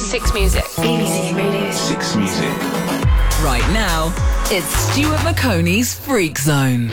Six Music. BBC Radio. Six Music. Right now, it's Stuart McConey's Freak Zone.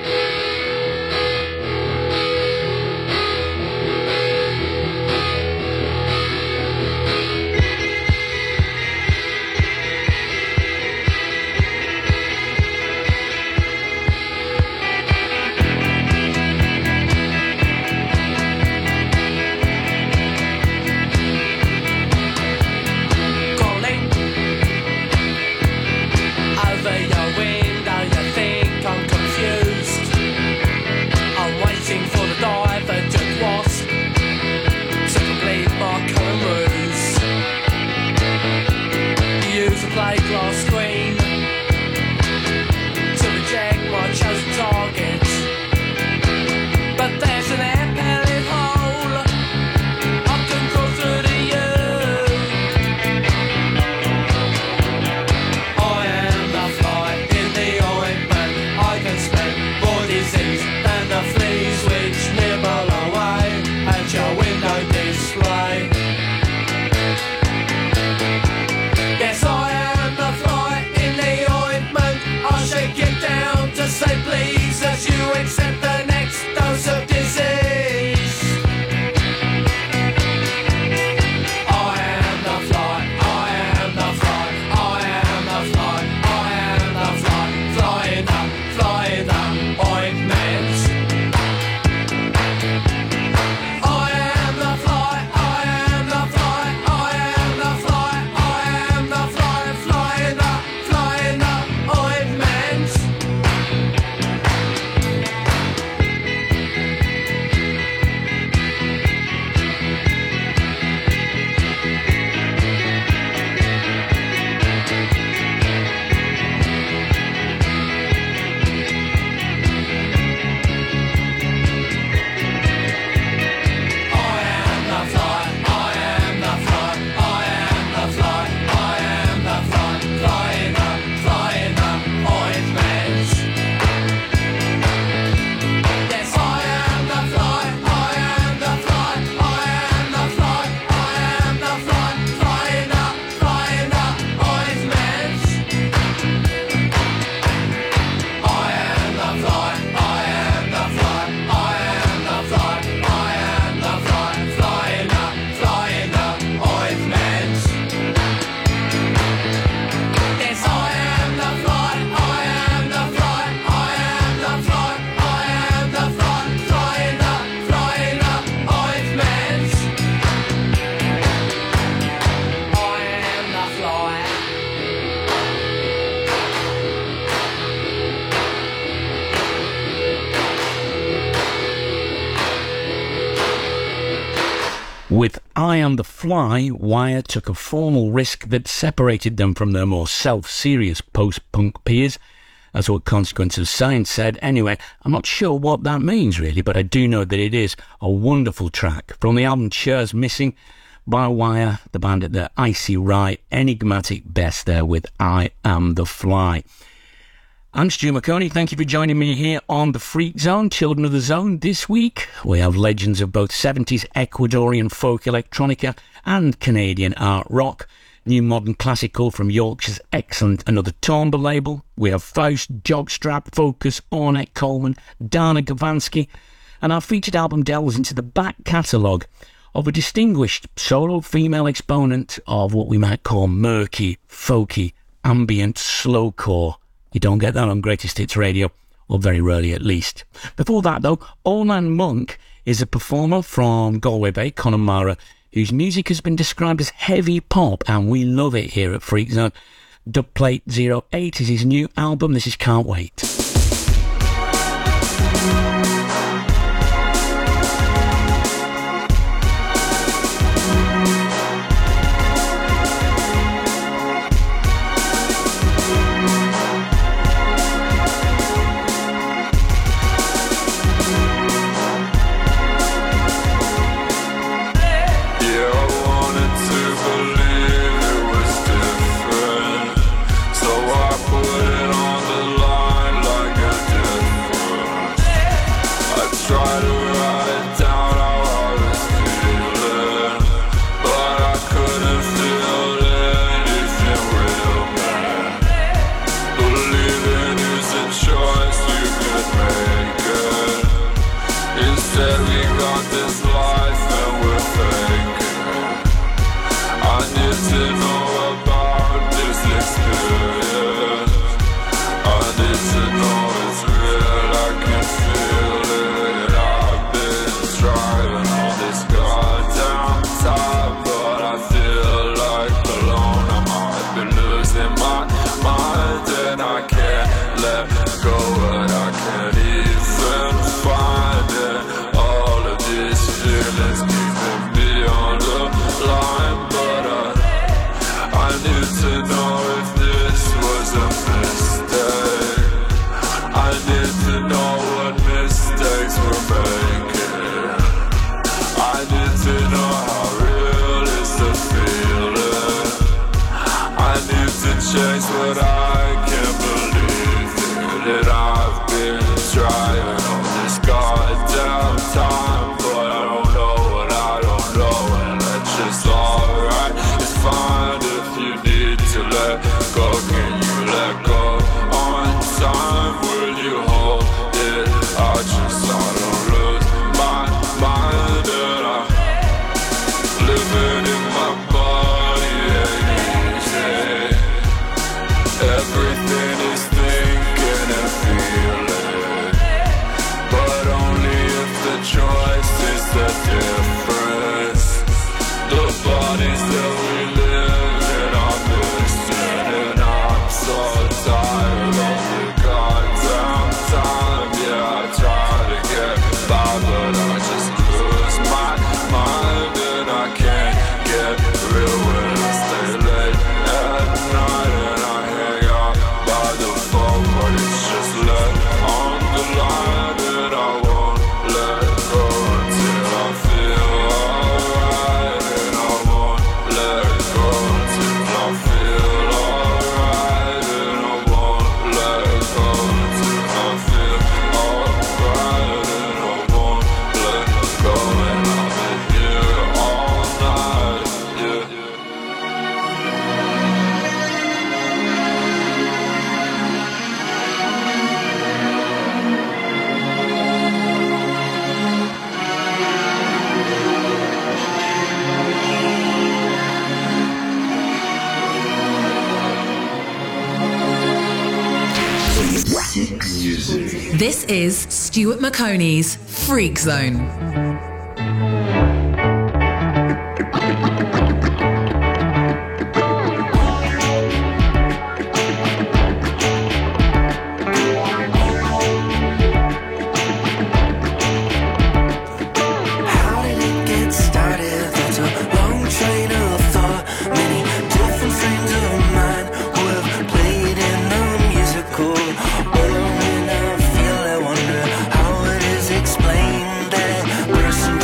With I Am the Fly, Wire took a formal risk that separated them from their more self-serious post-punk peers. That's what Consequence of Science said. Anyway, I'm not sure what that means really, but I do know that it is a wonderful track from the album Chairs Missing by Wire, the band at their icy right, enigmatic best there with I Am the Fly. I'm Stu McConey. Thank you for joining me here on the Freak Zone, Children of the Zone. This week, we have legends of both 70s Ecuadorian folk electronica and Canadian art rock. New modern classical from Yorkshire's excellent Another Tomba label. We have Faust, Jogstrap, Focus, Ornette Coleman, Dana Gavansky. And our featured album delves into the back catalogue of a distinguished solo female exponent of what we might call murky, folky, ambient, slowcore. You don't get that on Greatest Hits Radio, or very rarely at least. Before that, though, Orlan Monk is a performer from Galway Bay, Connemara, whose music has been described as heavy pop, and we love it here at Freak Zone. Dubplate 08 is his new album. This is Can't Wait. Put it on the line like to know about this experience. I need to know it's real, I can feel it. I've been trying all this goddamn time, but I feel like alone. I might be losing my mind, and I can't let go, and I can't even find it. All of these feelings keeping me on the line, but I need to know if this was a mistake. I need to know what mistakes we're making. I need to know how real is the feeling. I need to chase what I can't believe that I've been trying all this goddamn time, but I don't know what I don't know, and that's just alright. It's fine if you need to let go. Can you let go on time? Will you hold it? I don't lose my mind, and I'm living in my body ain't easy. Everything is thinking and feeling, but only if the choice is the difference. The bodies that we live in are missing, and I'm so tired of the goddamn time. Yeah, I try to get by, but I just lose my mind, and I can't get real when I stay late at night, and I hang out by the phone, but it's just left on the line, and I won't let go until I feel alright, and I won't let go until I feel alright, and I won't let go until I feel alright, and I won't let go, and I've been here all night, yeah. This is Stuart McConey's Freak Zone. How did it get started? That's a long train of thought. Many different frames of mind who have played in the musical. When I feel, I wonder how it is explained that person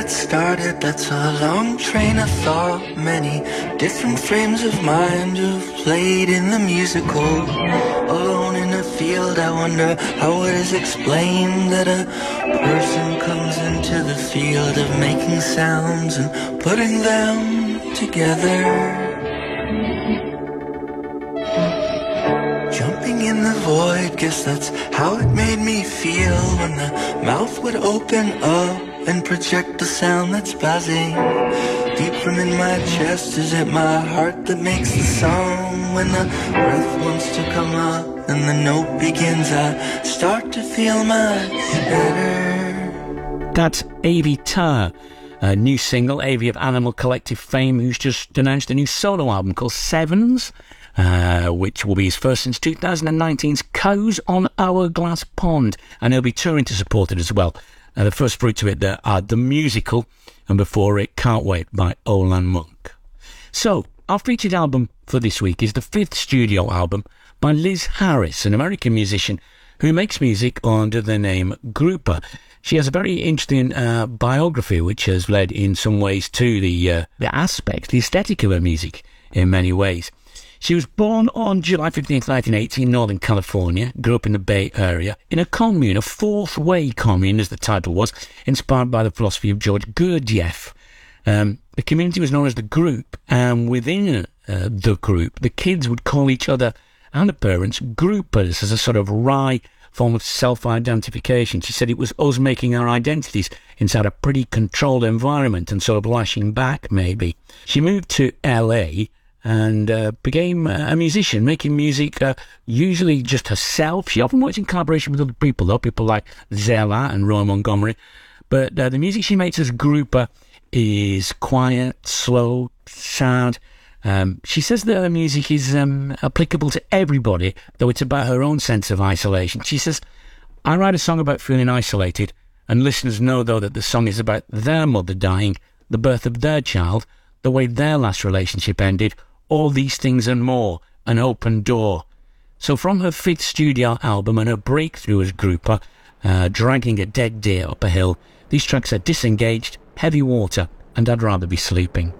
it started, that's a long train of thought. Many different frames of mind have played in the musical. Alone in a field, I wonder how it is explained that a person comes into the field of making sounds and putting them together. Jumping in the void, guess that's how it made me feel when the mouth would open up and project the sound that's buzzing deep from in my chest. Is it my heart that makes the song? When the breath wants to come up and the note begins, I start to feel much better. That's Avi Tarr, a new single, Avi of Animal Collective fame, who's just announced a new solo album called Sevens, which will be his first since 2019's Cows on Hourglass Pond, and he'll be touring to support it as well. The first fruits of it there are The Musical, and before it, Can't Wait by Olan Monk. So, our featured album for this week is the fifth studio album by Liz Harris, an American musician who makes music under the name Grouper. She has a very interesting biography, which has led in some ways to the aspect, the aesthetic of her music in many ways. She was born on July 15th, 1980 in Northern California, grew up in the Bay Area, in a commune, a fourth way commune as the title was, inspired by the philosophy of George Gurdjieff. The community was known as the Group, and within the group, the kids would call each other and the parents groupers as a sort of wry form of self-identification. She said it was us making our identities inside a pretty controlled environment and sort of lashing back, maybe. She moved to LA and became a musician, making music usually just herself. She often works in collaboration with other people, though, people like Zella and Roy Montgomery. But the music she makes as Grouper is quiet, slow, sad. She says that her music is applicable to everybody, though it's about her own sense of isolation. She says, I write a song about feeling isolated, and listeners know, though, that the song is about their mother dying, the birth of their child, the way their last relationship ended, all these things and more, an open door. So from her fifth studio album and her breakthrough as Grouper, dragging a dead deer up a hill, these tracks are Disengaged, Heavy Water, and I'd Rather Be Sleeping.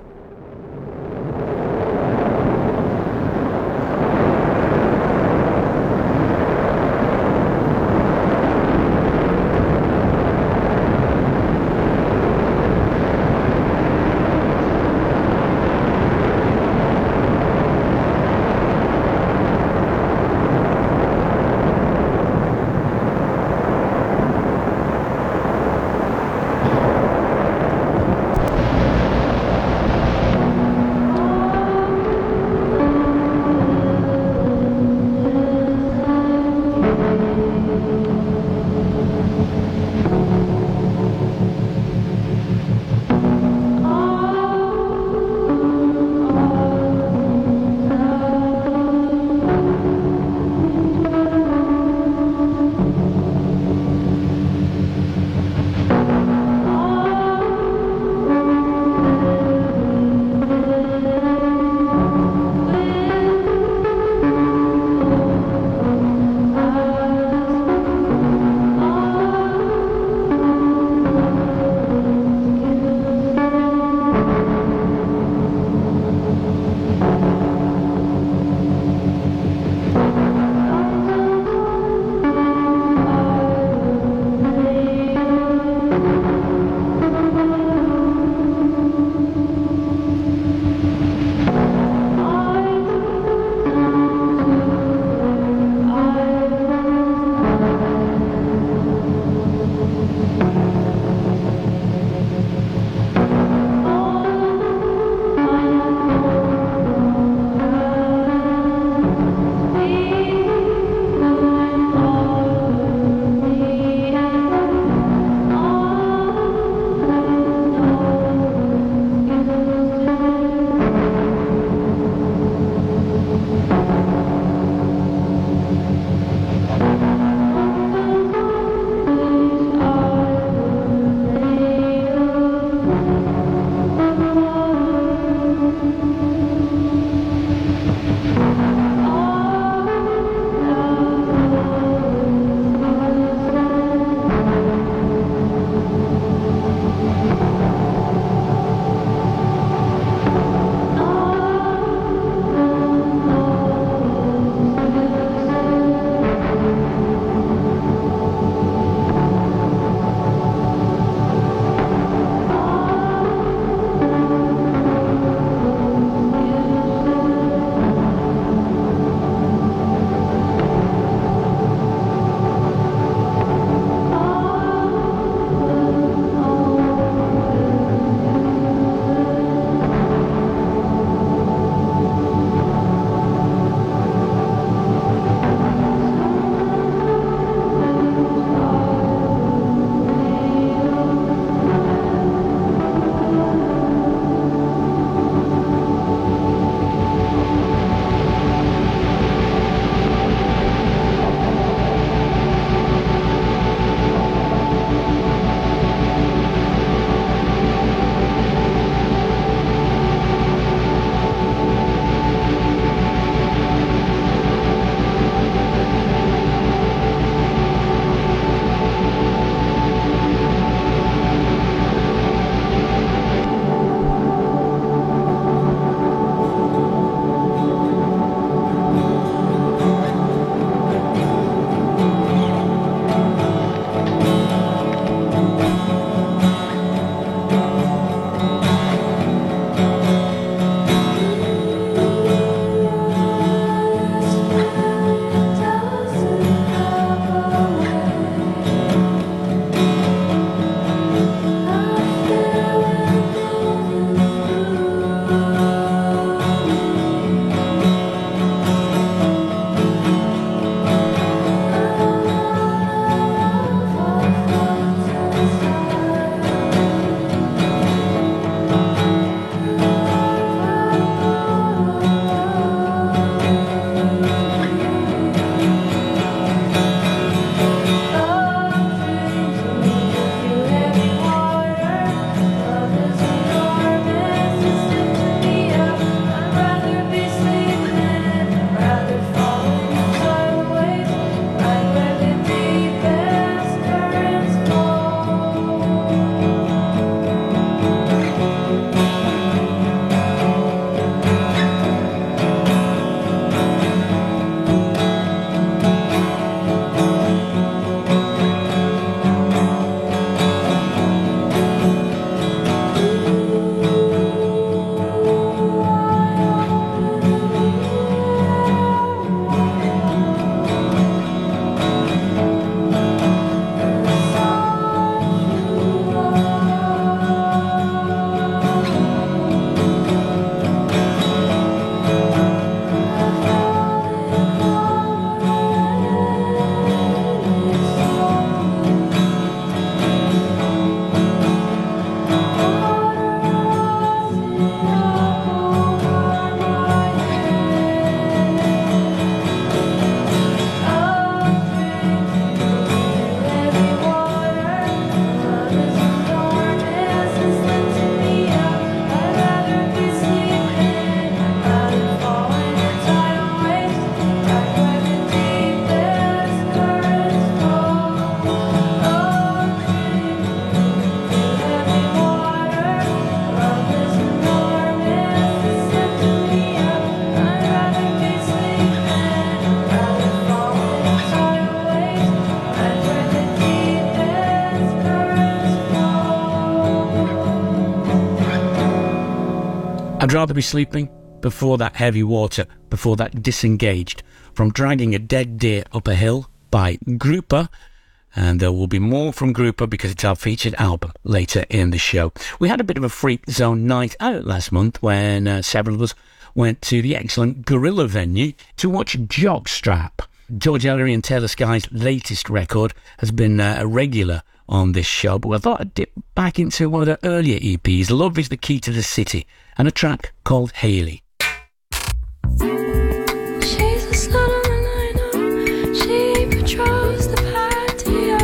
I'd rather be sleeping before that heavy water, before that Disengaged, from Dragging a Dead Deer Up a Hill by Grouper. And there will be more from Grouper because it's our featured album later in the show. We had a bit of a Freak Zone night out last month when several of us went to the excellent Gorilla venue to watch Jockstrap. George Ellery and Taylor Sky's latest record has been a regular on this show, but I thought I'd dip back into one of their earlier EPs, Love is the Key to the City, and a track called Haley. She's a slut on the line, she patrols the patio,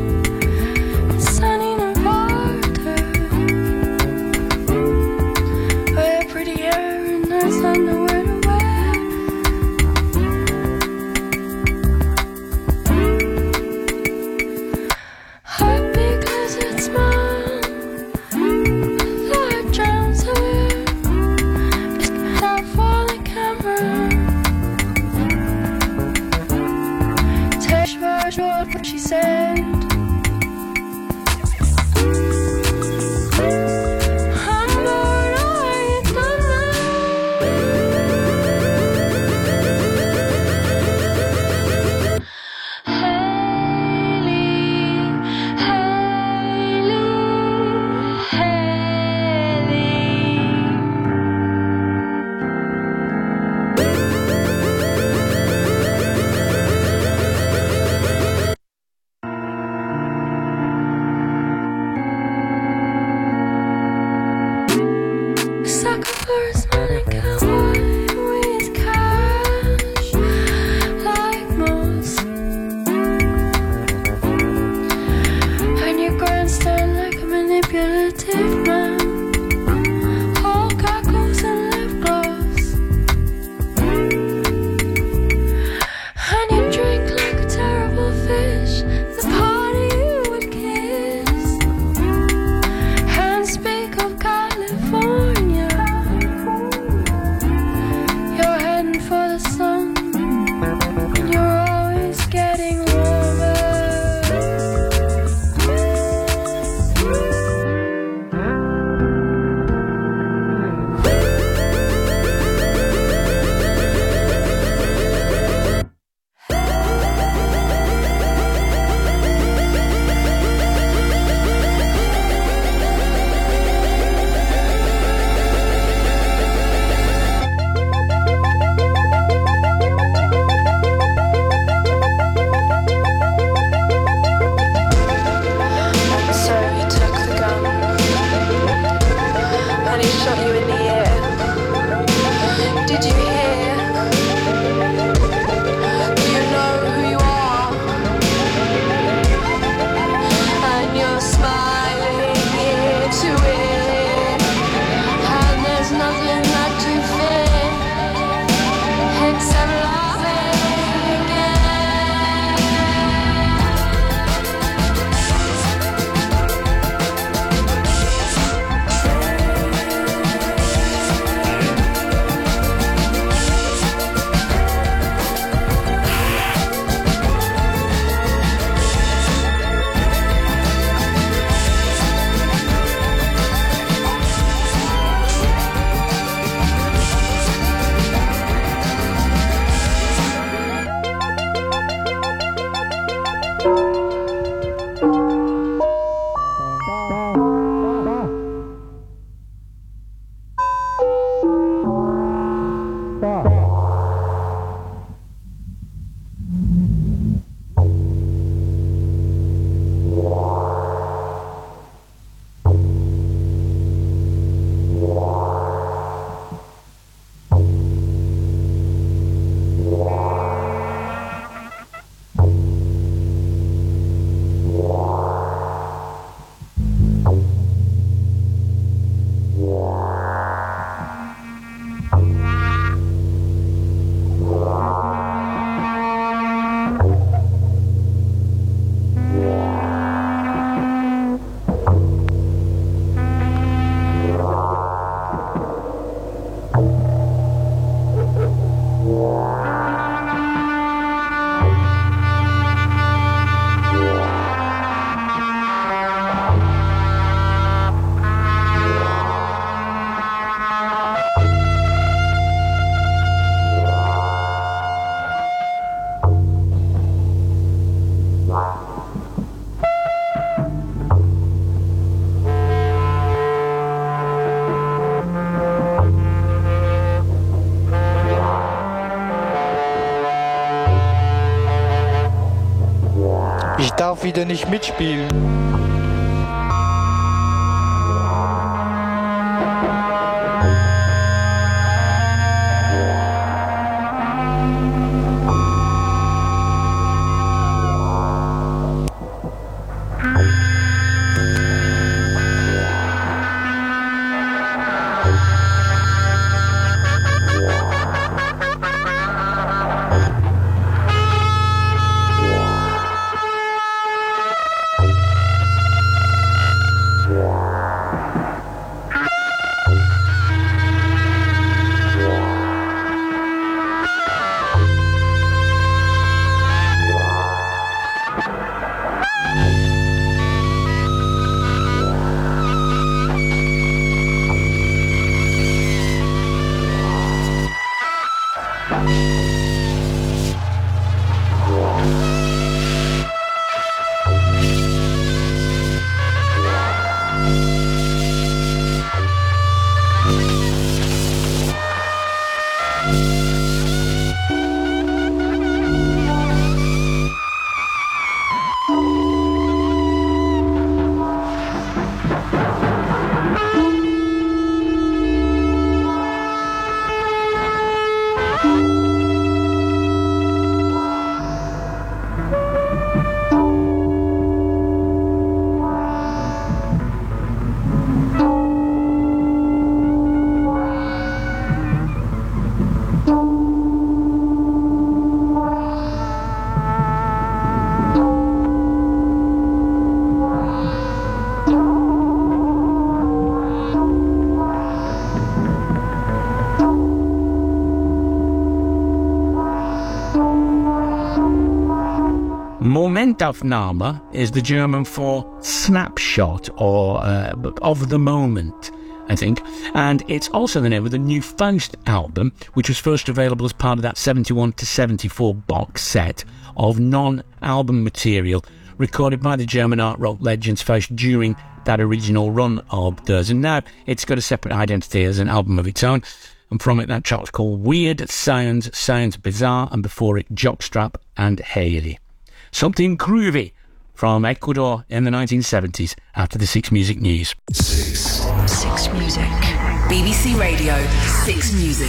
sunny Nevada, her pretty hair and nice underwear to wear. Heart because it smiles, that drowns her. Just out for the camera. Tesh was what she said. I'm bored, I ain't done that. Haley, Haley, Haley. Sucker for a smiling cowboy with cash like moss, and your grandstand like a manipulative man, all goggles and lip gloss, and you drink like a terrible fish. The party you would kiss and speak of California. You're heading for the sun, and you're always getting warmer. So he took the gun and he shot you in the air. Did you hear? Do you know who you are? And you're smiling ear to ear, and there's nothing left to fear except laughing again. darf wieder nicht mitspielen. Momentaufnahme is the German for snapshot or of the moment, I think. And it's also the name of the new Faust album, which was first available as part of that 71 to 74 box set of non-album material recorded by the German art rock legends Faust during that original run of theirs. And now it's got a separate identity as an album of its own. And from it, that track was called Weird Sounds, Sounds Bizarre, and before it, Jockstrap and Haley. Something groovy from Ecuador in the 1970s after the 6 Music News. 6 Music. BBC Radio 6 Music.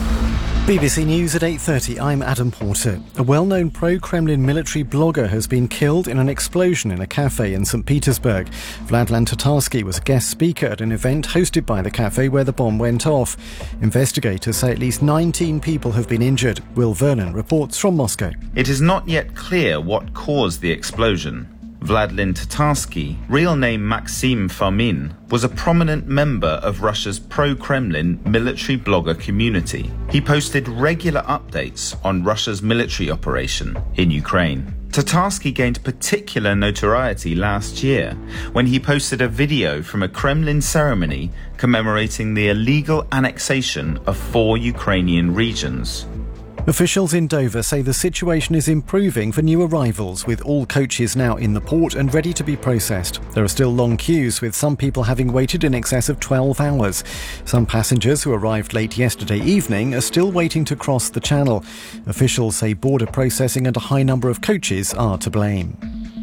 BBC News at 8:30, I'm Adam Porter. A well-known pro-Kremlin military blogger has been killed in an explosion in a cafe in St. Petersburg. Vladlan Tatarsky was a guest speaker at an event hosted by the cafe where the bomb went off. Investigators say at least 19 people have been injured. Will Vernon reports from Moscow. It is not yet clear what caused the explosion. Vladlan Tatarsky, real name Maxim Fomin, was a prominent member of Russia's pro-Kremlin military blogger community. He posted regular updates on Russia's military operation in Ukraine. Tatarsky gained particular notoriety last year when he posted a video from a Kremlin ceremony commemorating the illegal annexation of 4 Ukrainian regions. Officials in Dover say the situation is improving for new arrivals, with all coaches now in the port and ready to be processed. There are still long queues, with some people having waited in excess of 12 hours. Some passengers who arrived late yesterday evening are still waiting to cross the channel. Officials say border processing and a high number of coaches are to blame.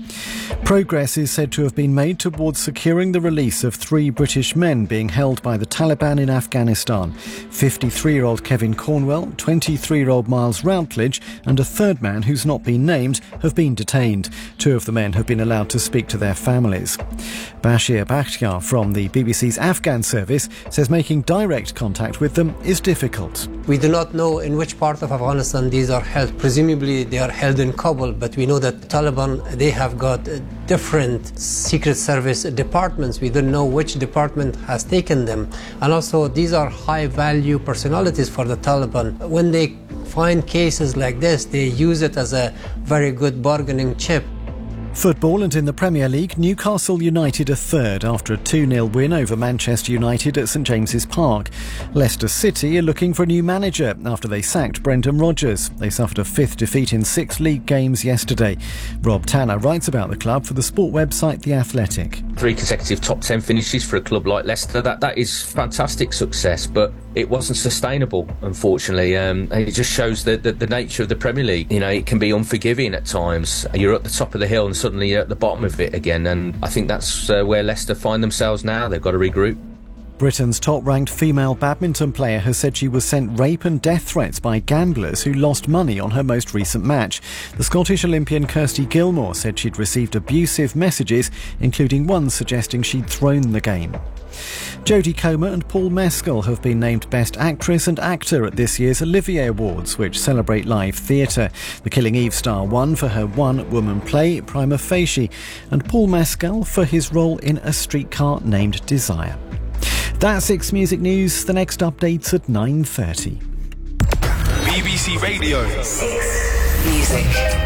Progress is said to have been made towards securing the release of 3 British men being held by the Taliban in Afghanistan. 53-year-old Kevin Cornwell, 23-year-old Miles Routledge and a third man who's not been named have been detained. 2 of the men have been allowed to speak to their families. Bashir Bakhtiar from the BBC's Afghan service says making direct contact with them is difficult. We do not know in which part of Afghanistan these are held. Presumably they are held in Kabul, but we know that the Taliban, they have got different secret service departments. We don't know which department has taken them. And also these are high value personalities for the Taliban. When they find cases like this, they use it as a very good bargaining chip. Football, and in the Premier League, Newcastle United are third after a 2-0 win over Manchester United at St James's Park. Leicester City are looking for a new manager after they sacked Brendan Rodgers. They suffered a 5th defeat in 6 league games yesterday. Rob Tanner writes about the club for the sport website The Athletic. 3 consecutive top 10 finishes for a club like Leicester, that is fantastic success, but it wasn't sustainable, unfortunately. And it just shows the nature of the Premier League. You know, it can be unforgiving at times. You're at the top of the hill and suddenly you're at the bottom of it again. And I think that's where Leicester find themselves now. They've got to regroup. Britain's top-ranked female badminton player has said she was sent rape and death threats by gamblers who lost money on her most recent match. The Scottish Olympian Kirsty Gilmore said she'd received abusive messages, including one suggesting she'd thrown the game. Jodie Comer and Paul Mescal have been named Best Actress and Actor at this year's Olivier Awards, which celebrate live theatre. The Killing Eve star won for her one-woman play, Prima Facie, and Paul Mescal for his role in A Streetcar Named Desire. That's 6 Music News. The next update's at 9:30. BBC Radio 6 Music.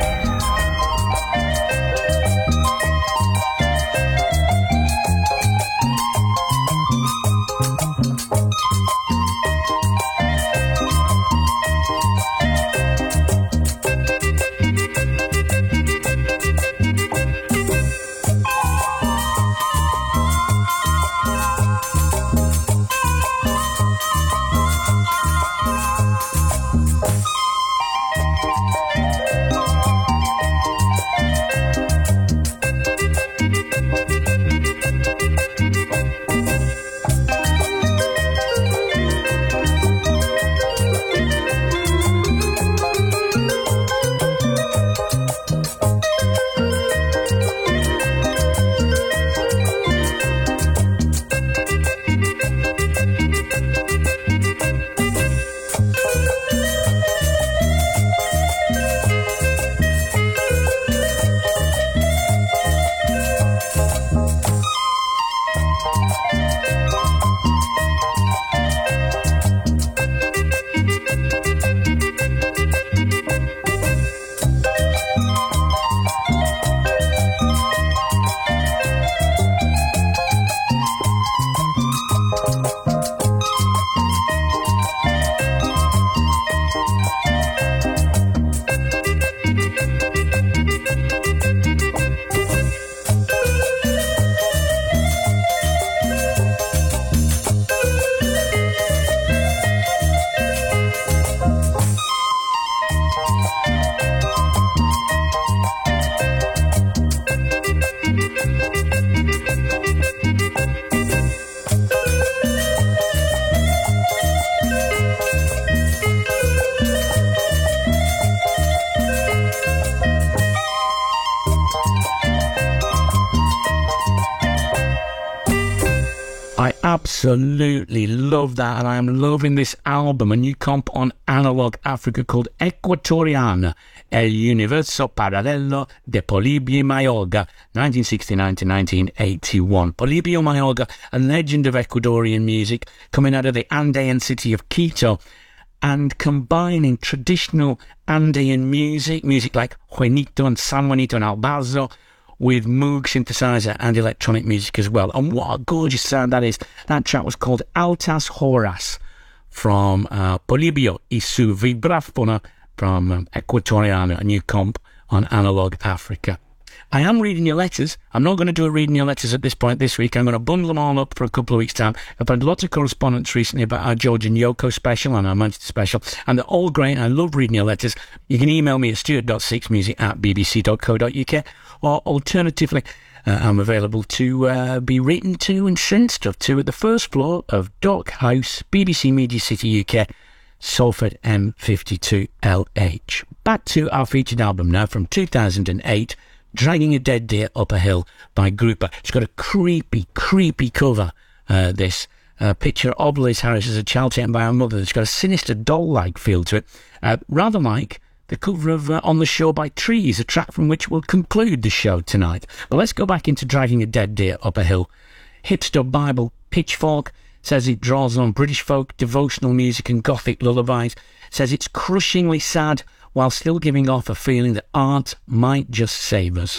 Absolutely love that, and I am loving this album, a new comp on Analog Africa called Equatoriana, El Universo Parallelo de Polibio Mayorga, 1969 to 1981. Polibio Mayorga, a legend of Ecuadorian music, coming out of the Andean city of Quito, and combining traditional Andean music like Juanito and San Juanito and Albazo, with Moog synthesizer and electronic music as well. And what a gorgeous sound that is. That track was called Altas Horas from Polibio y su Vibraphona from Equatoriana, a new comp on Analog Africa. I am reading your letters. I'm not going to do a reading your letters at this point this week. I'm going to bundle them all up for a couple of weeks' time. I've had lots of correspondence recently about our George and Yoko special and our Manchester special, and they're all great. I love reading your letters. You can email me at stuart.6music@bbc.co.uk, or alternatively, I'm available to be written to and sent stuff to at the first floor of Dock House, BBC Media City UK, Salford M52LH. Back to our featured album now from 2008, Dragging a Dead Deer Up a Hill by Grouper. It's got a creepy cover, this picture of Liz Harris as a child taken by her mother. It's got a sinister doll-like feel to it, rather like the cover of On the Shore by Trees, a track from which we'll conclude the show tonight. But let's go back into Dragging a Dead Deer Up a Hill. Hipster Bible Pitchfork says it draws on British folk, devotional music and gothic lullabies, says it's crushingly sad while still giving off a feeling that art might just save us.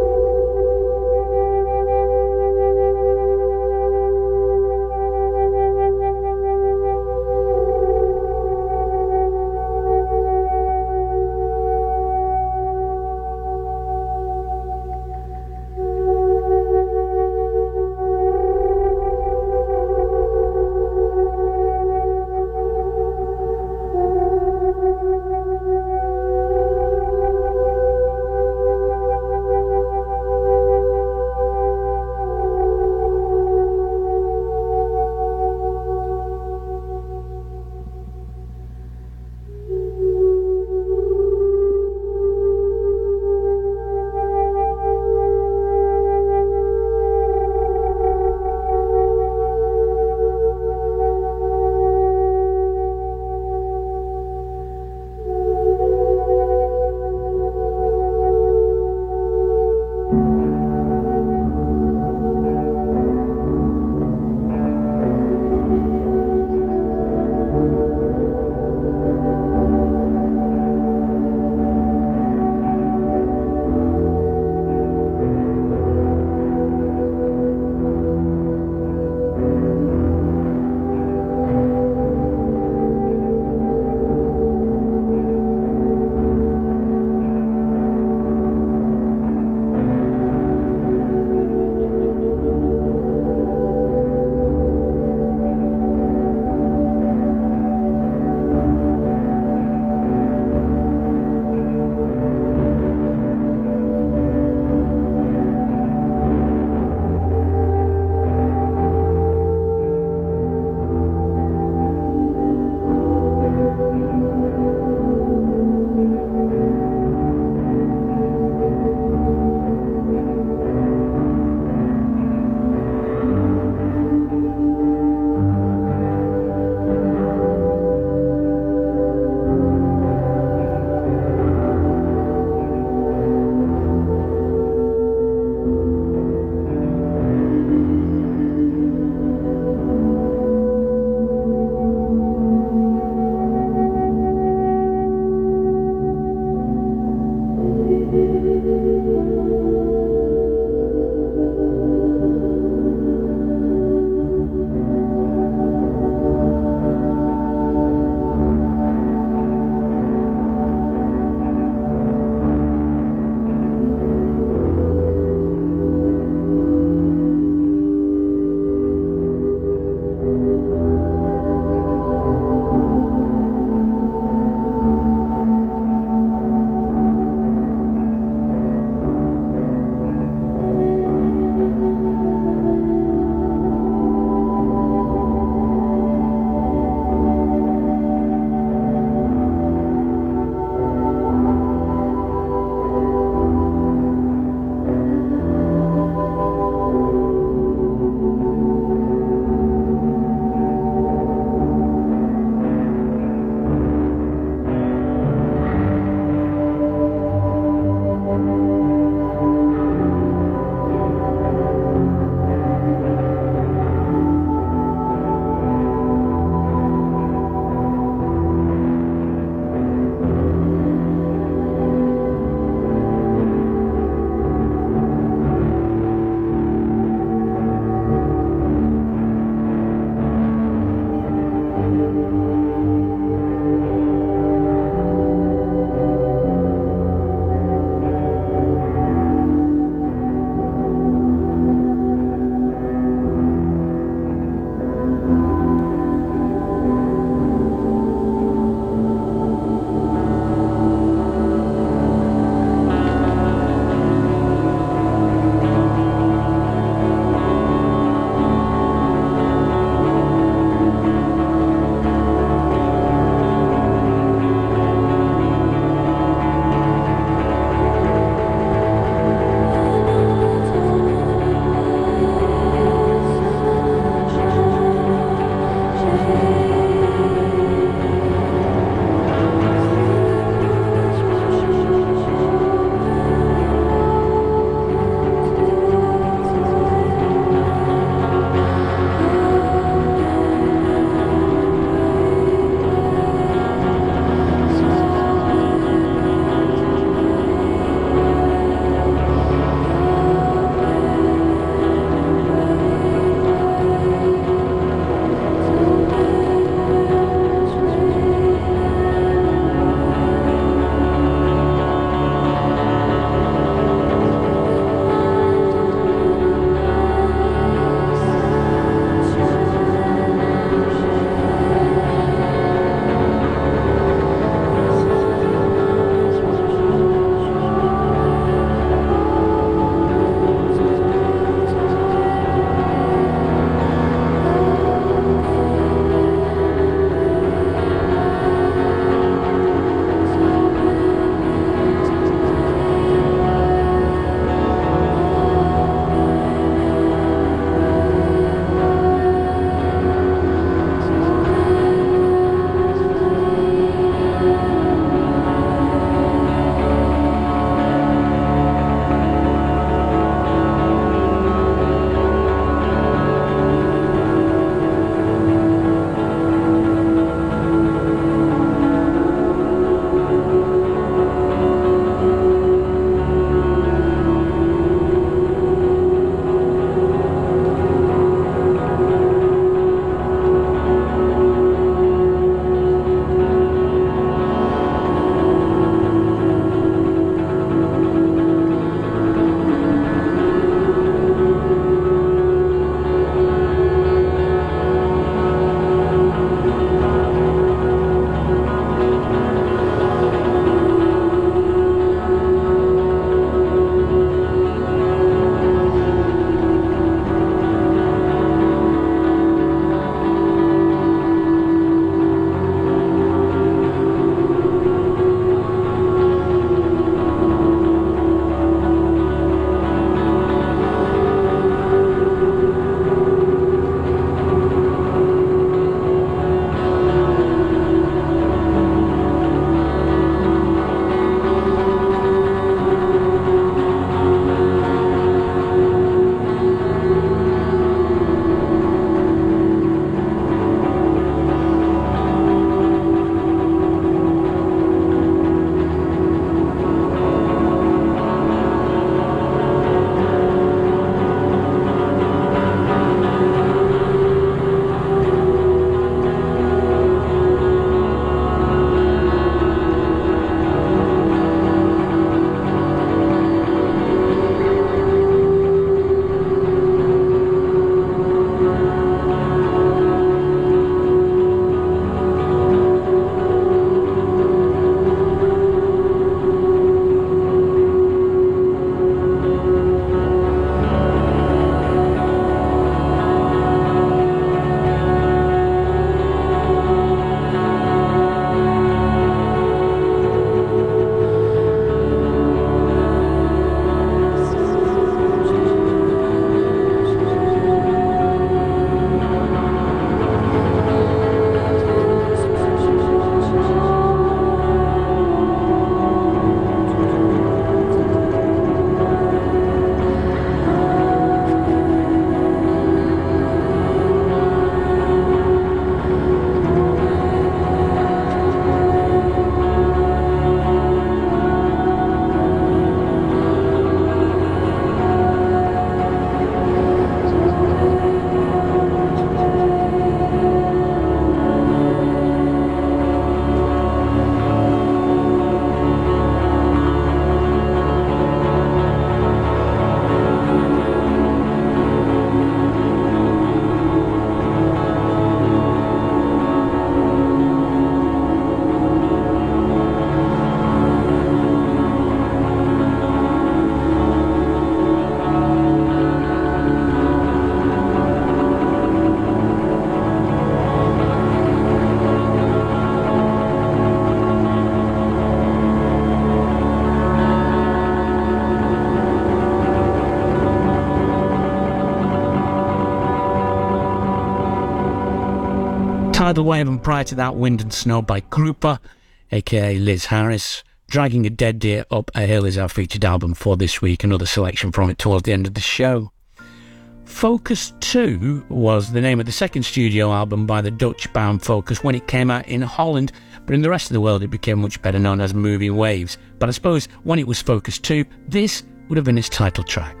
Tidal Wave, and prior to that, Wind and Snow by Krupa, aka Liz Harris. Dragging a Dead Deer Up a Hill is our featured album for this week. Another selection from it towards the end of the show. Focus 2 was the name of the second studio album by the Dutch band Focus when it came out in Holland, but in the rest of the world it became much better known as Moving Waves. But I suppose when it was Focus 2, this would have been its title track.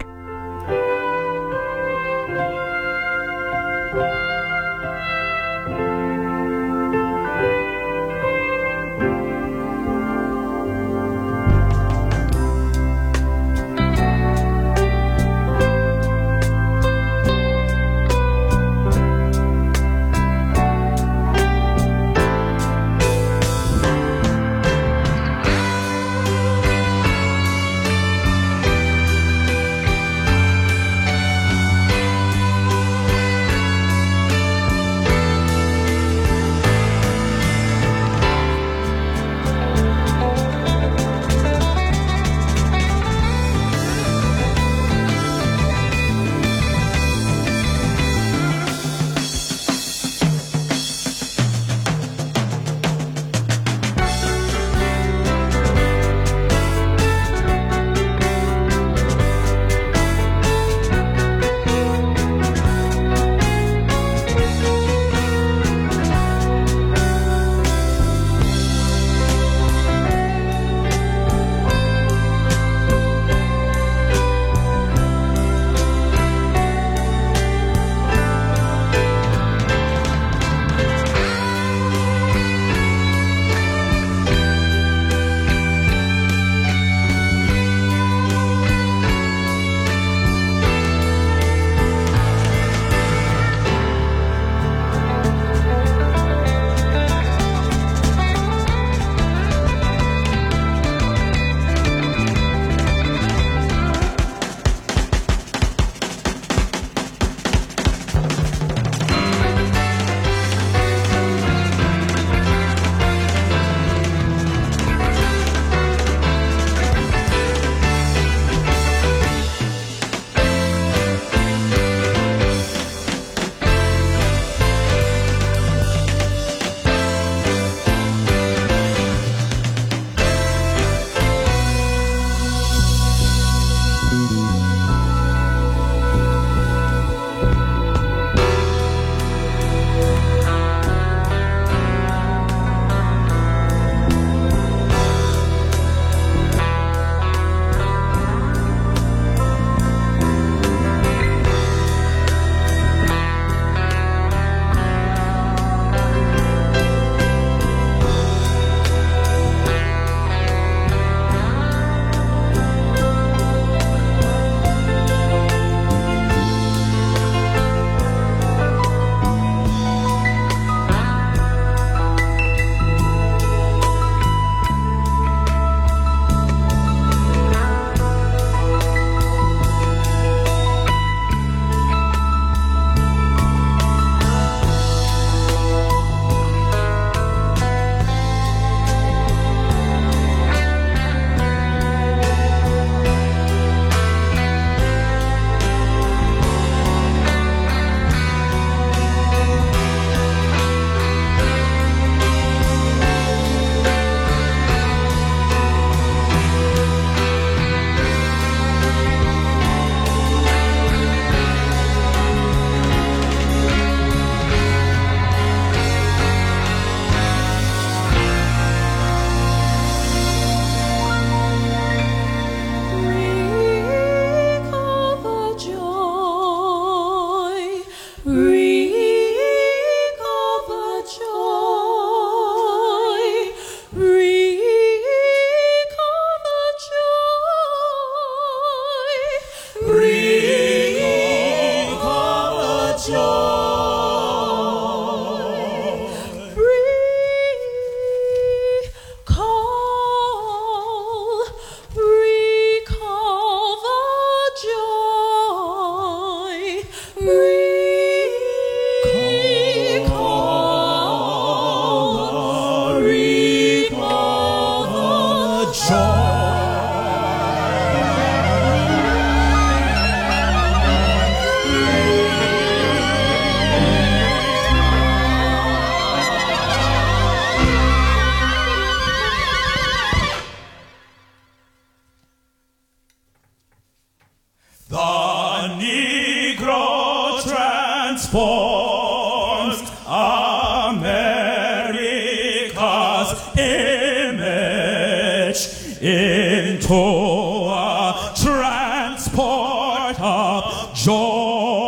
Negro transforms America's image into a transport of joy.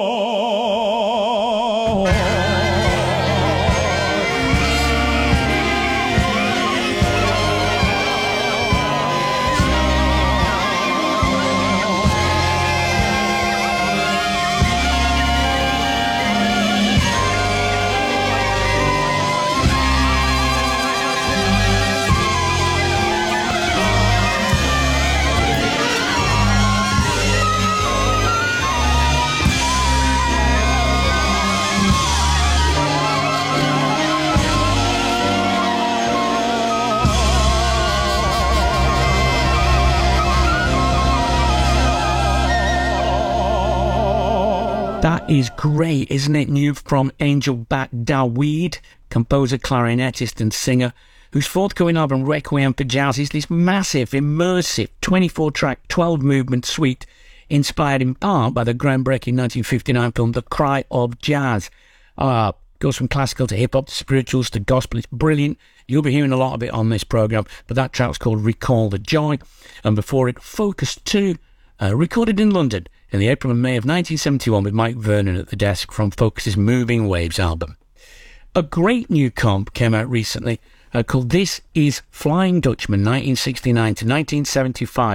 That is great, isn't it? New from Angel Bat Dawid, composer, clarinetist and singer, whose forthcoming album Requiem for Jazz is this massive, immersive, 24-track, 12-movement suite inspired in part by the groundbreaking 1959 film The Cry of Jazz. Goes from classical to hip-hop to spirituals to gospel. It's brilliant. You'll be hearing a lot of it on this programme, but that track's called Recall the Joy. And before it, Focus 2, recorded in London in the April and May of 1971 with Mike Vernon at the desk from Focus's Moving Waves album. A great new comp came out recently called This Is Flying Dutchman 1969 to 1975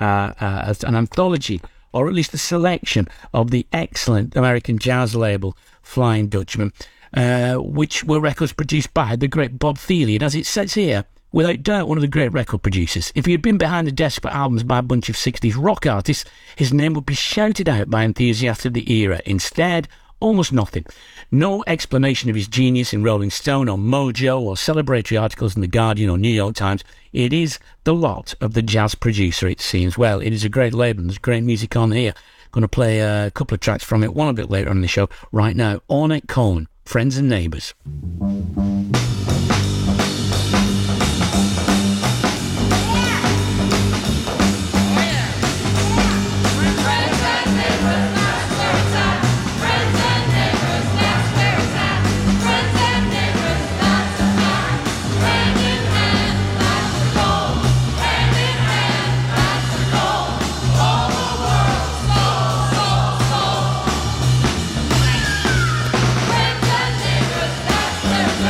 as an anthology, or at least a selection of the excellent American jazz label Flying Dutchman, which were records produced by the great Bob Thiele. And as it says here, without doubt one of the great record producers. If he had been behind the desk for albums by a bunch of 60s rock artists, his name would be shouted out by enthusiasts of the era. Instead, almost nothing. No explanation of his genius in Rolling Stone or Mojo or celebratory articles in The Guardian or New York Times. It is the lot of the jazz producer, it seems. Well, it is a great label and there's great music on here. Going to play a couple of tracks from it, one a bit later on the show. Right now, Ornette Coleman, Friends and Neighbours. Friends and neighbors, that's where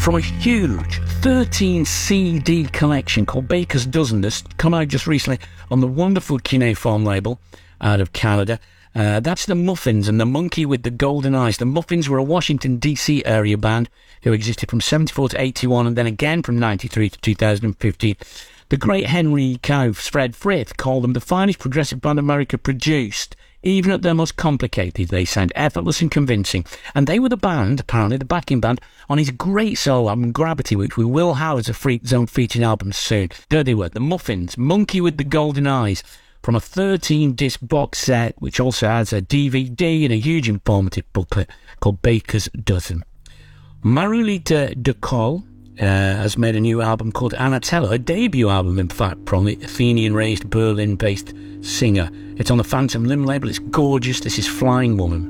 from a huge 13 CD collection called Baker's Dozen that's come out just recently on the wonderful Cuneiform label out of Canada. That's the Muffins and the Monkey with the Golden Eyes. The Muffins were a Washington, D.C. area band who existed from 74 to 81 and then again from 93 to 2015. The great Henry Cowes, Fred Frith, called them the finest progressive band America produced. Even at their most complicated, they sound effortless and convincing. And they were the band, apparently, the backing band, on his great solo album, Gravity, which we will have as a Freak Zone featuring album soon. There they were, the Muffins, Monkey with the Golden Eyes, from a 13-disc box set, which also has a DVD and a huge informative booklet called Baker's Dozen. Marulita de Col has made a new album called Anatello, a debut album, in fact, from the Athenian-raised Berlin-based singer. It's on the Phantom Limb label. It's gorgeous. This is Flying Woman.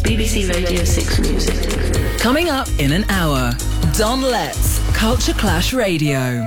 BBC Radio 6 Music. Coming up in an hour, Don Letts, Culture Clash Radio.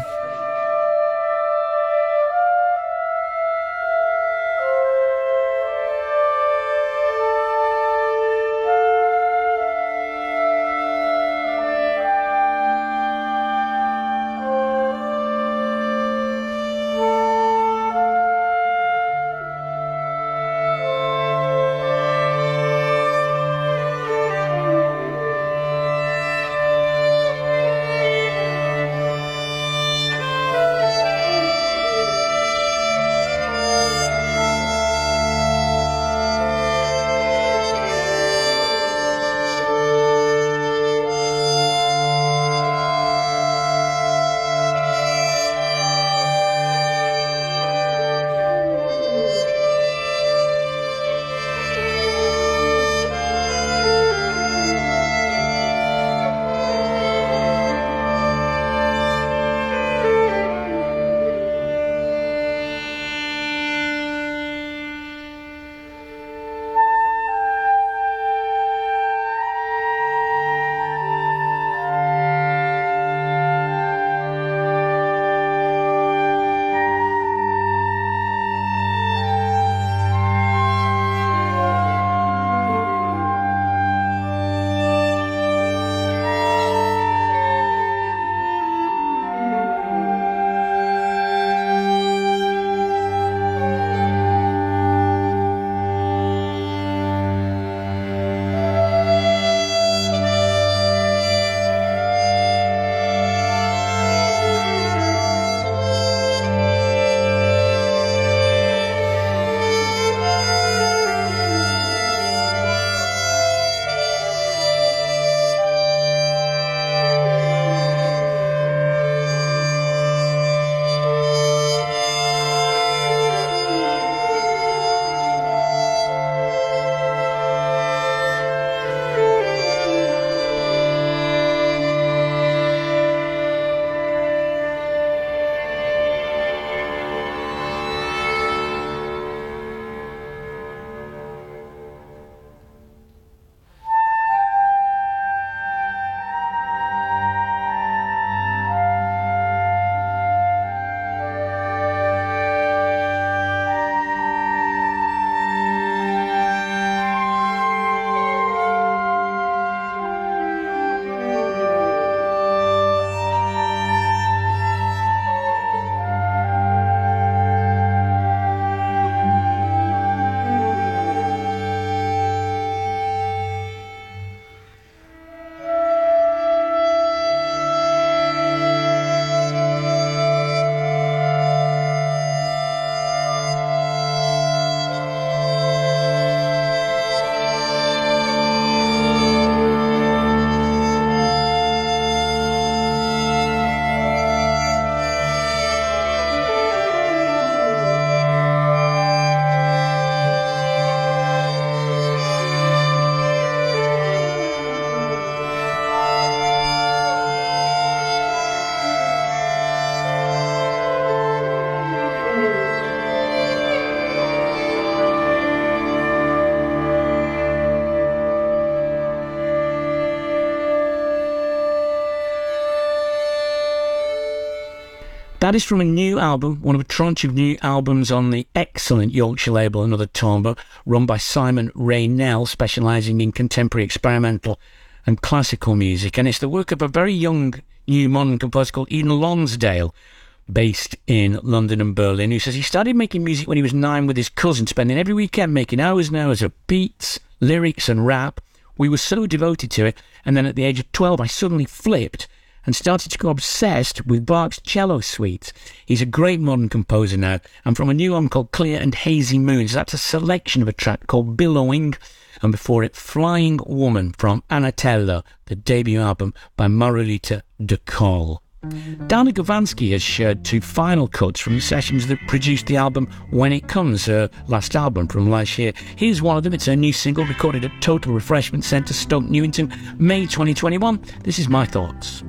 That is from a new album, one of a tranche of new albums on the excellent Yorkshire label Another Tombo, run by Simon Raynell, specialising in contemporary experimental and classical music. And it's the work of a very young new modern composer called Eden Lonsdale, based in London and Berlin, who says he started making music when he was 9 with his cousin, spending every weekend making hours and hours of beats, lyrics and rap. We were so devoted to it, and then at the age of 12 I suddenly flipped and started to go obsessed with Bach's cello suites. He's a great modern composer now, and from a new album called Clear and Hazy Moons, that's a selection of a track called Billowing, and before it, Flying Woman from Anatello, the debut album by Marulita de Col. Dana Gavansky has shared 2 final cuts from the sessions that produced the album When It Comes, her last album from last year. Here's one of them. It's her new single recorded at Total Refreshment Centre, Stoke Newington, May 2021. This is My Thoughts.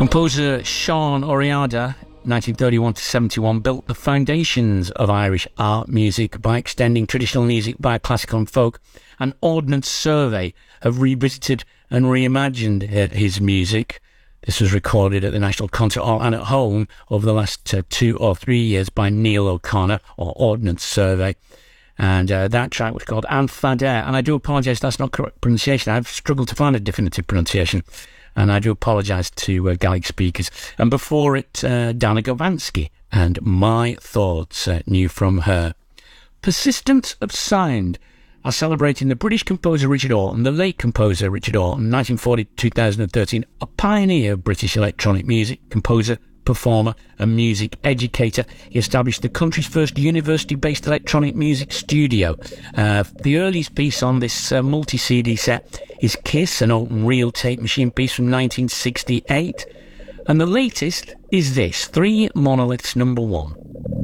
Composer Sean Oriada, 1931 to 71, built the foundations of Irish art music by extending traditional music by classical and folk. An Ordnance Survey have revisited and reimagined his music. This was recorded at the National Concert Hall and at home over the last 2 or 3 years by Neil O'Connor, or Ordnance Survey. And that track was called An Fader. And I do apologise, that's not correct pronunciation. I've struggled to find a definitive pronunciation. And I do apologise to Gaelic speakers. And before it, Dana Govansky and My Thoughts, new from her. Persistence of Sound are celebrating the British composer Richard Orton, the late composer Richard Orton, 1940-2013, a pioneer of British electronic music, composer, performer and music educator. He established the country's first university-based electronic music studio. The earliest piece on this multi-CD set is Kiss, an Orton reel tape machine piece from 1968. And the latest is this, 3 Monoliths No. 1.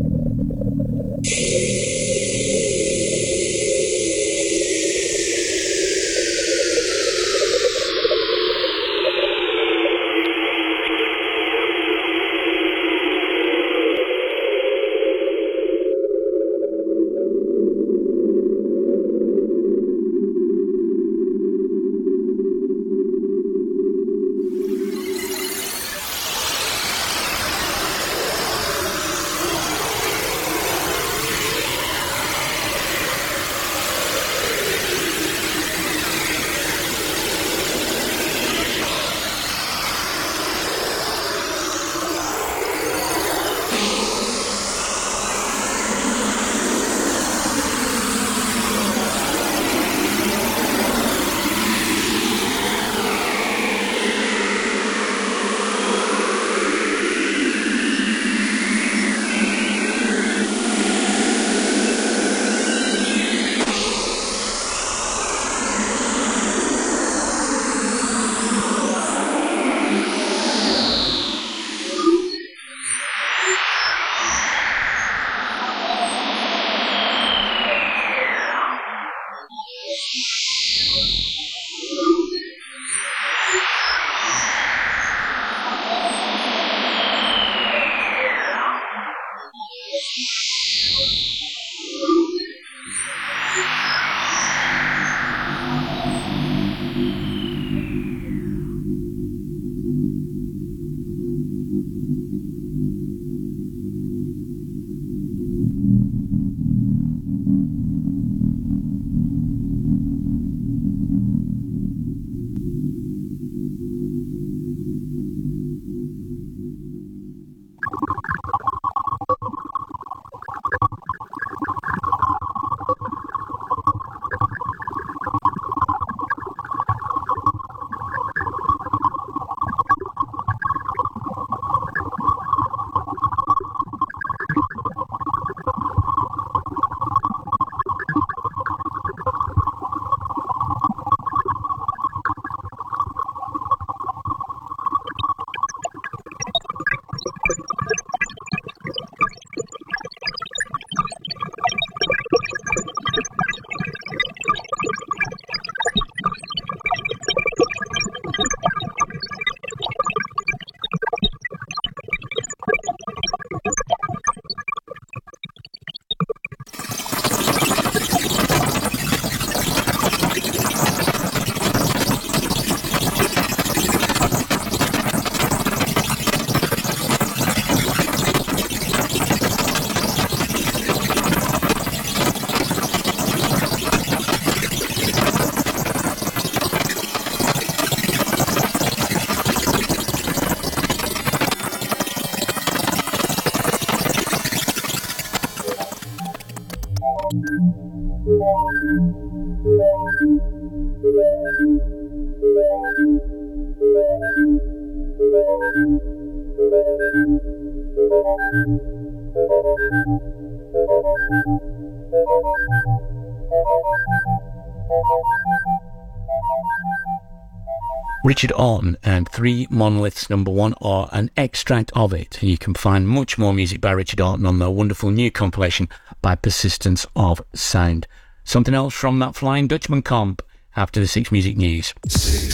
Richard Orton and 3 Monoliths No. 1 are an extract of it. You can find much more music by Richard Orton on the wonderful new compilation by Persistence of Sound. Something else from that Flying Dutchman comp after the 6 Music News. 6.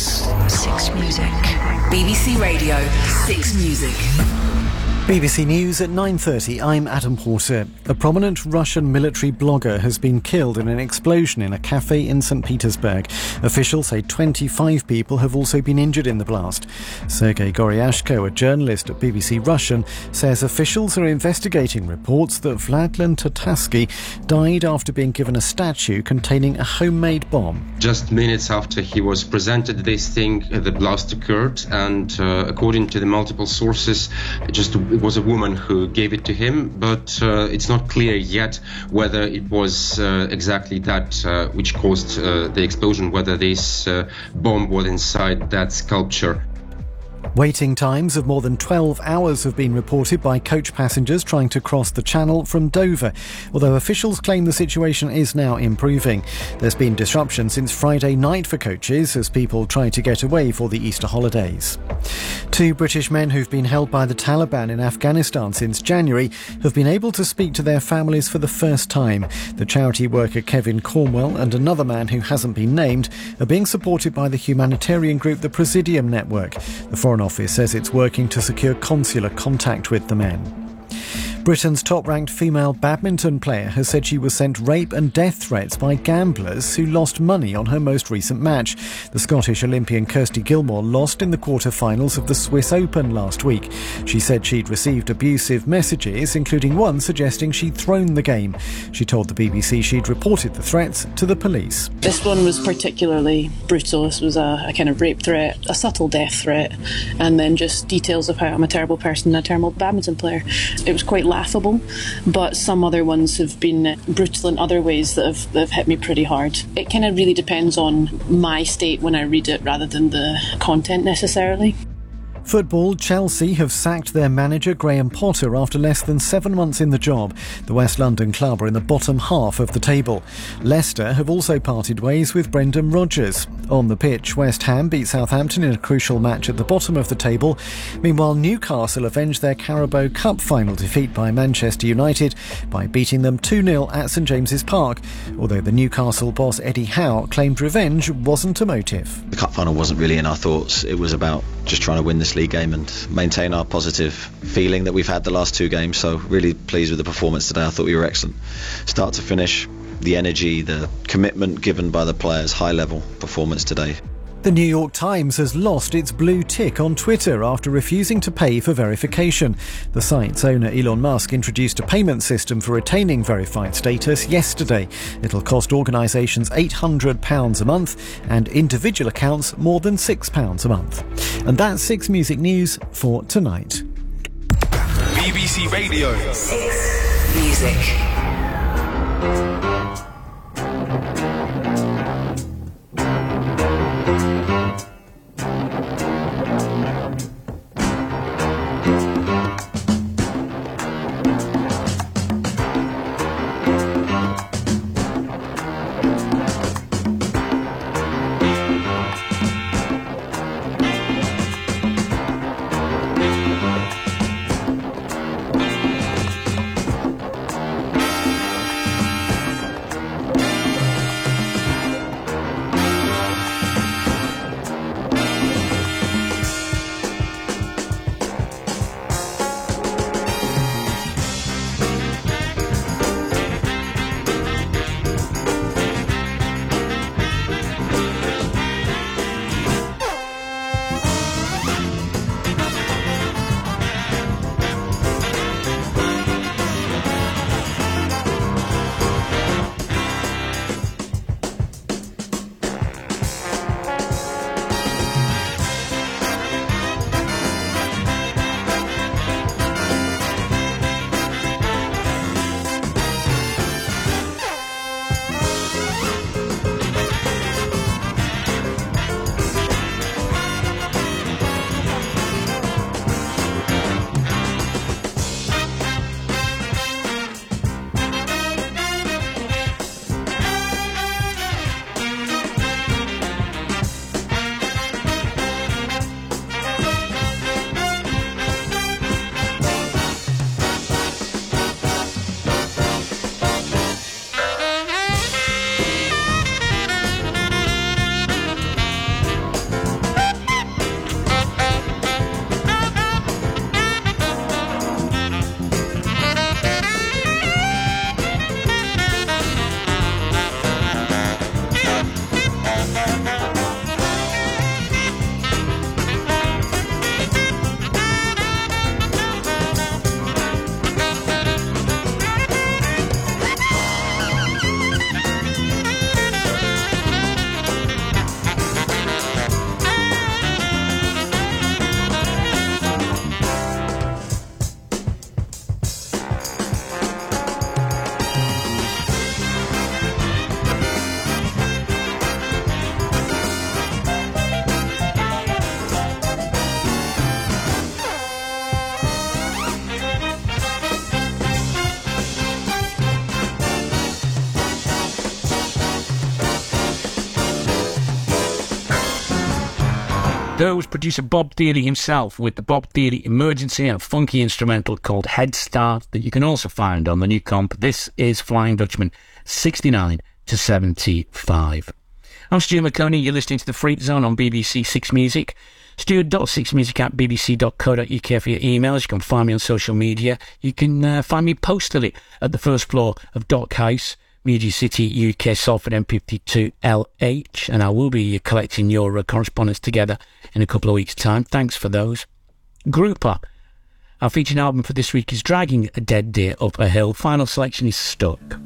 Six Music. BBC Radio 6 Music. BBC News at 9:30. I'm Adam Porter. A prominent Russian military blogger has been killed in an explosion in a cafe in St. Petersburg. Officials say 25 people have also been injured in the blast. Sergei Goryashko, a journalist at BBC Russian, says officials are investigating reports that Vladlen Tatarsky died after being given a statue containing a homemade bomb. Just minutes after he was presented this thing, the blast occurred, and according to the multiple sources, it was a woman who gave it to him, but it's not clear yet whether it was exactly that which caused the explosion, whether this bomb was inside that sculpture. Waiting times of more than 12 hours have been reported by coach passengers trying to cross the Channel from Dover, although officials claim the situation is now improving. There's been disruption since Friday night for coaches as people try to get away for the Easter holidays. 2 British men who've been held by the Taliban in Afghanistan since January have been able to speak to their families for the first time. The charity worker Kevin Cornwell and another man who hasn't been named are being supported by the humanitarian group the Presidium Network. The Foreign Office says it's working to secure consular contact with the men. Britain's top-ranked female badminton player has said she was sent rape and death threats by gamblers who lost money on her most recent match. The Scottish Olympian Kirsty Gilmore lost in the quarter-finals of the Swiss Open last week. She said she'd received abusive messages, including one suggesting she'd thrown the game. She told the BBC she'd reported the threats to the police. This one was particularly brutal. This was a kind of rape threat, a subtle death threat, and then just details of how I'm a terrible person and a terrible badminton player. It was quite laughable, but some other ones have been brutal in other ways that have hit me pretty hard. It kind of really depends on my state when I read it rather than the content necessarily. Football, Chelsea have sacked their manager Graham Potter after less than 7 months in the job. The West London club are in the bottom half of the table. Leicester have also parted ways with Brendan Rodgers. On the pitch, West Ham beat Southampton in a crucial match at the bottom of the table. Meanwhile, Newcastle avenged their Carabao Cup final defeat by Manchester United by beating them 2-0 at St James's Park, although the Newcastle boss Eddie Howe claimed revenge wasn't a motive. The cup final wasn't really in our thoughts. It was about just trying to win this league game and maintain our positive feeling that we've had the last 2 games. So really pleased with the performance today. I thought we were excellent. Start to finish, the energy, the commitment given by the players, high level performance today. The New York Times has lost its blue tick on Twitter after refusing to pay for verification. The site's owner Elon Musk introduced a payment system for retaining verified status yesterday. It'll cost organisations £800 a month and individual accounts more than £6 a month. And that's 6 Music News for tonight. BBC Radio 6 Music. There was producer Bob Thiele himself with the Bob Thiele Emergency, a funky instrumental called Head Start that you can also find on the new comp. This is Flying Dutchman 69 to 75. I'm Stuart McConey. You're listening to The Freak Zone on BBC Six Music. Stuart.sixmusic@bbc.co.uk for your emails. You can find me on social media. You can find me postally at the first floor of Dock House, Media City, UK, Salford M52LH, and I will be collecting your correspondence together in a couple of weeks' time. Thanks for those. Grouper. Our featured album for this week is Dragging a Dead Deer Up a Hill. Final selection is Stuck.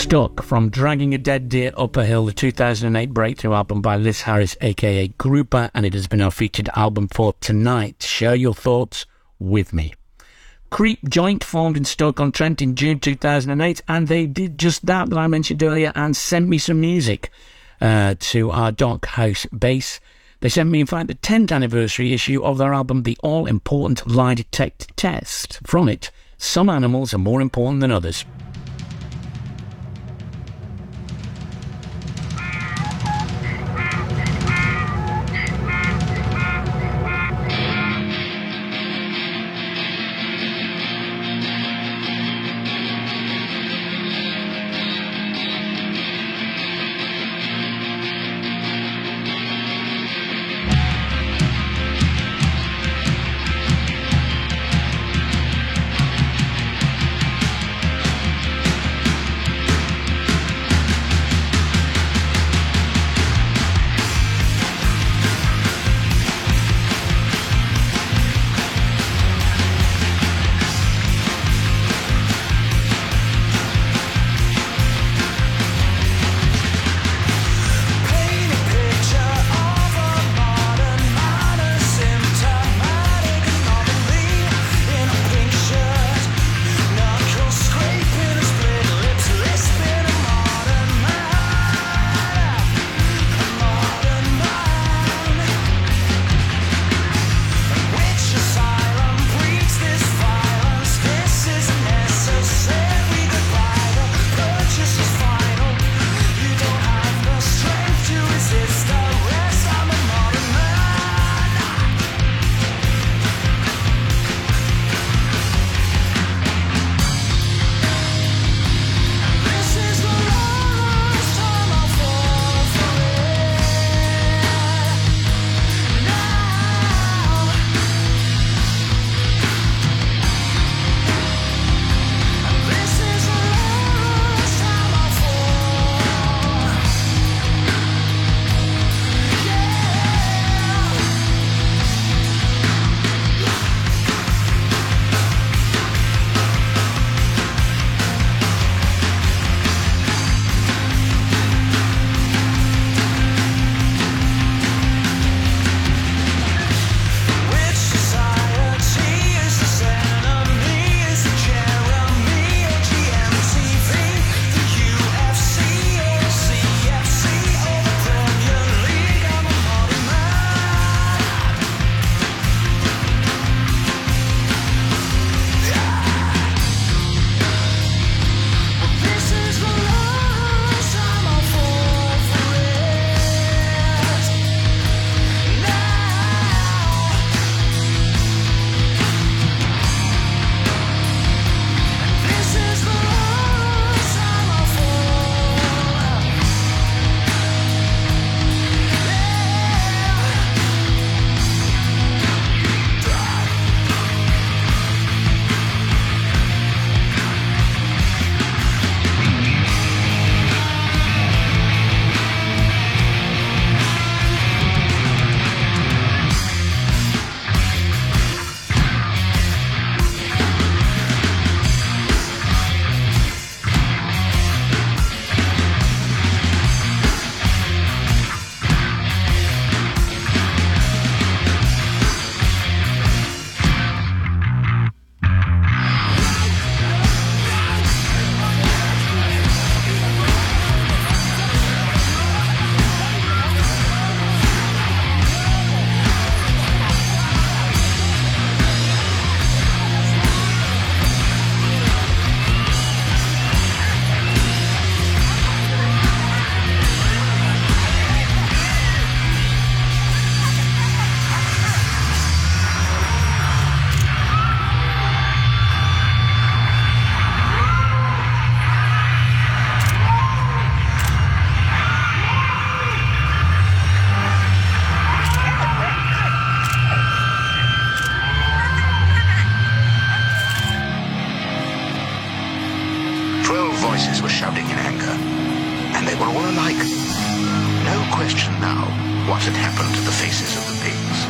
Stuck from Dragging a Dead Deer Up a Hill, the 2008 breakthrough album by Liz Harris, aka Grouper, and it has been our featured album for tonight. Share your thoughts with me. Creep Joint formed in Stoke-on-Trent in June 2008, and they did just that I mentioned earlier and sent me some music to our Dock House base. They sent me, in fact, the 10th anniversary issue of their album, The All-Important Lie Detector Test. From it, Some Animals Are More Important Than Others. voices were shouting in anger, and they were all alike. No question now what had happened to the faces of the pigs.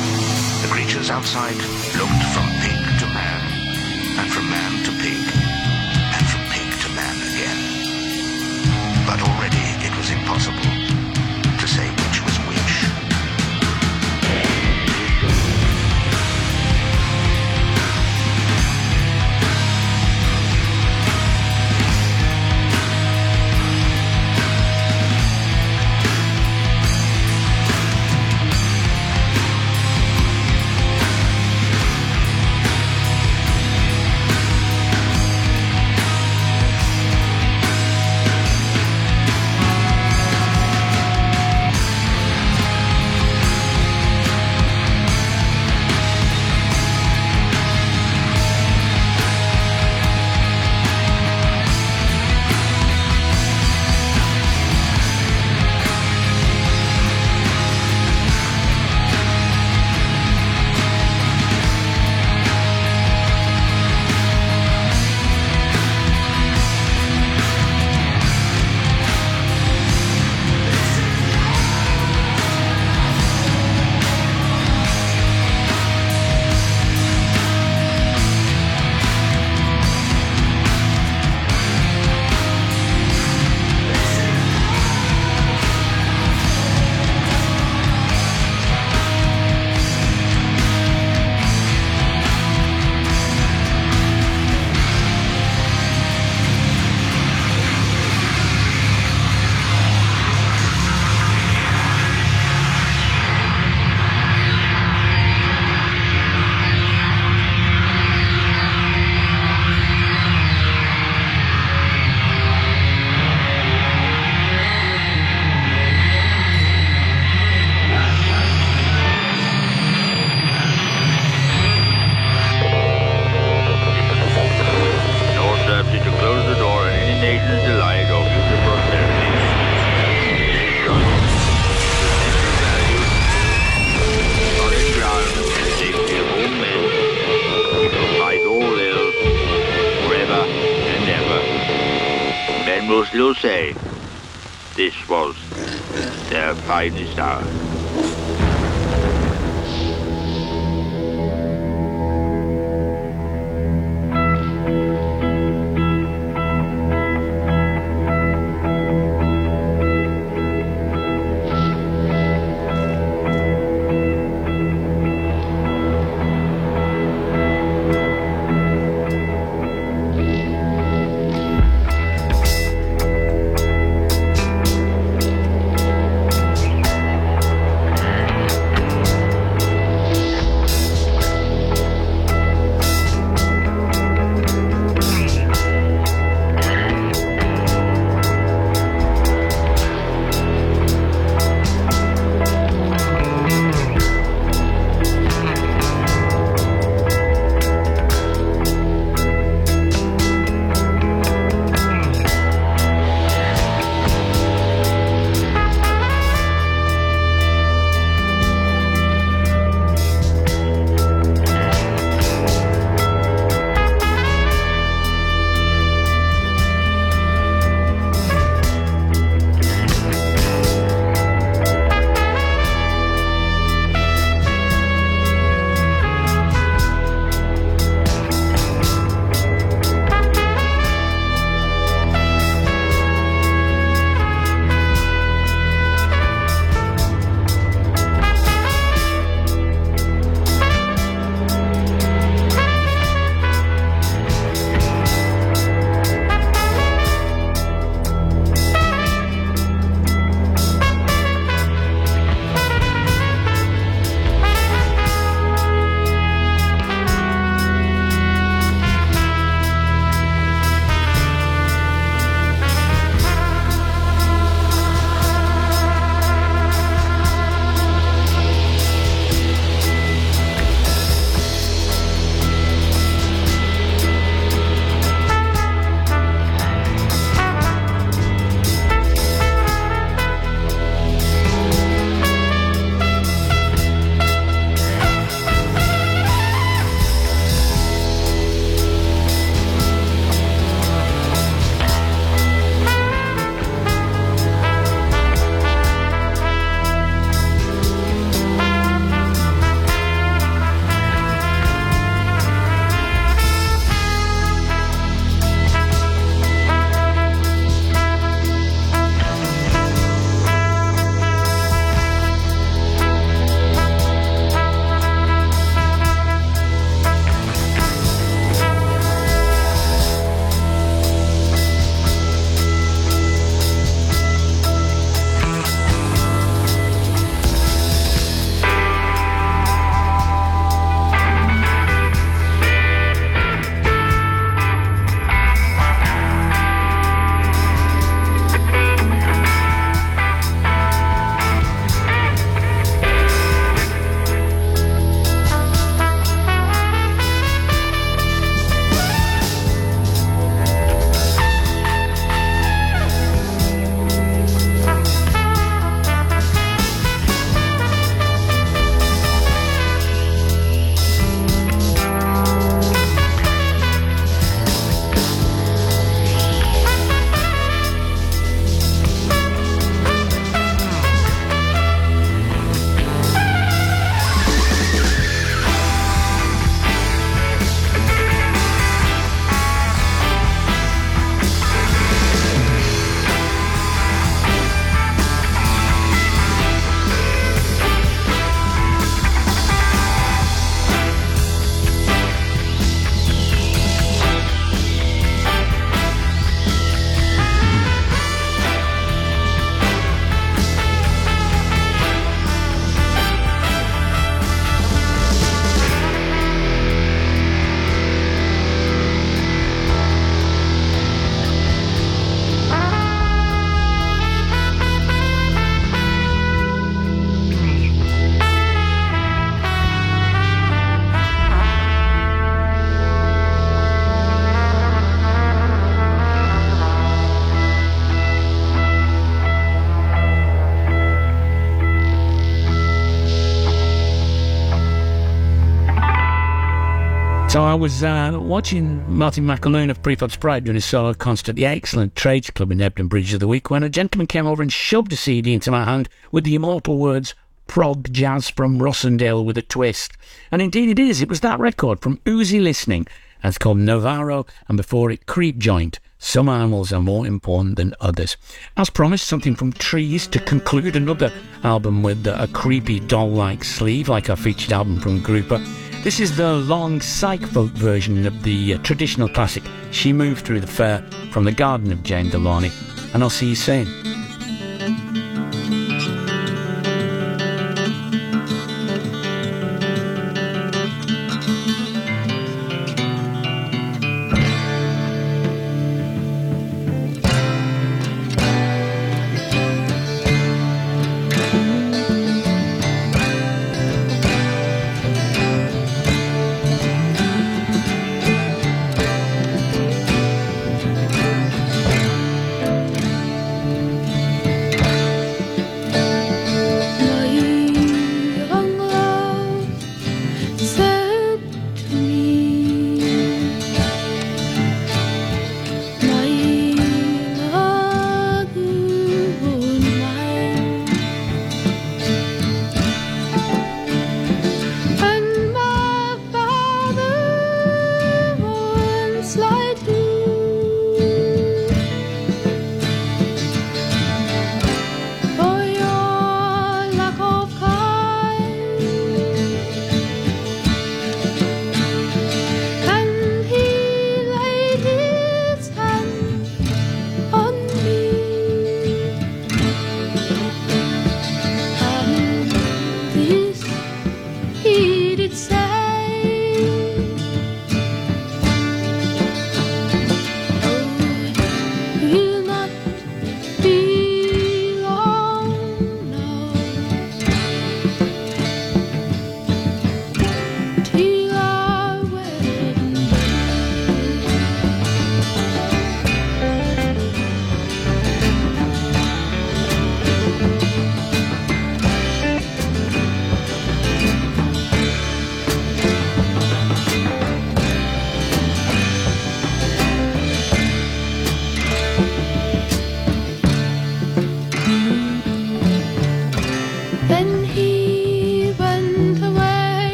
The creatures outside looked from pig to man, and from man to pig, and from pig to man again. finest hour. So I was watching Martin McAloon of Prefab's Pride doing his solo concert at the excellent Trades Club in Ebden Bridge of the week when a gentleman came over and shoved a CD into my hand with the immortal words, "Prog Jazz from Rossendale with a twist." And indeed it is. It was that record from Uzi Listening. And it's called Navarro, and before it, Creep Joint. Some animals are more important than others. As promised, something from Trees to conclude another album with a creepy doll-like sleeve, like our featured album from Grouper. This is the long psych folk version of the traditional classic She Moved Through the Fair from the Garden of Jane Delaney. And I'll see you soon.